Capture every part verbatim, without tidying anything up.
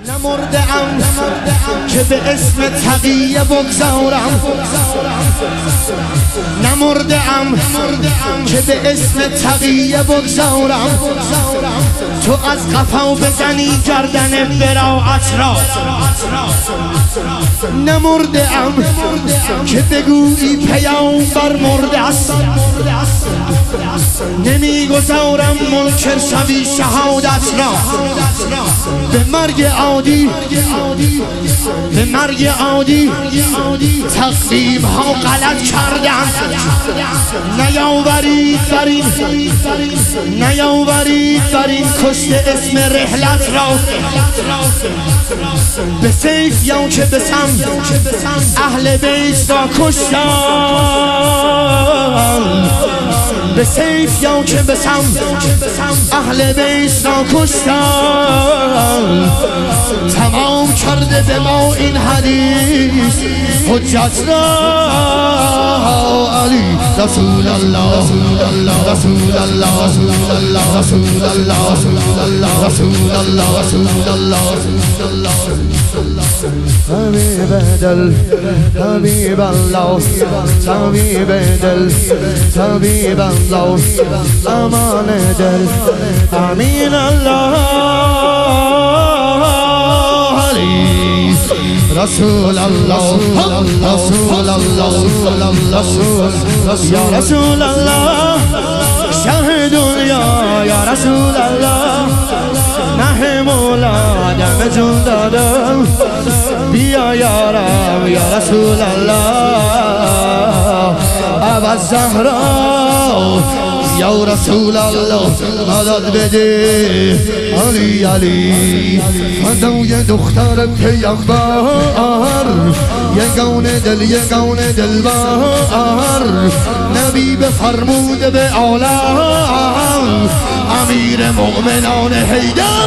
نمردم که به اسم تقیه بگذارم، نمردم که به اسم تقیه بگذارم. تو از قفا بزنی گردن براعت را، نمردم که بگویی پیامبر مرده است. نمیگذارم منکر شوی شهادت را. به مرگ عادی، به مرگ عادی تقویم ها غلط کردن. نیاورید بر این، نیاورید بر این کشته اسم رحلت را. به سیف یا که به سم اهل بیت را کشتن، به سیف یا که به سم اهل بیت را کشتن. تمام کرده به ما این حدیث حجت را. علی رسول الله، رسول الله، رسول الله، رسول الله، رسول الله، رسول الله، رسول الله، رسول الله، رسول الله. حبیب دل، حبیب الله، حبیب دل، حبیب الله، امان دل، امین الله. علی رسول الله، رسول الله، رسول یا رسول الله، شه دنیا یا رسول الله. نه مولا دم جون دادم، بیا یارم یا رسول الله. ابا زهرا یا رسول الله مدد بده. علی علی فدای دختر پیغمبر، یگانه دل یگانه دلبر، نبی بفرموده به عالم، امیر مؤمنان حیدر.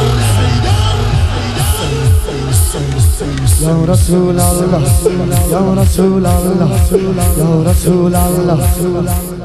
یا رسول الله، یا رسول الله، یا رسول الله.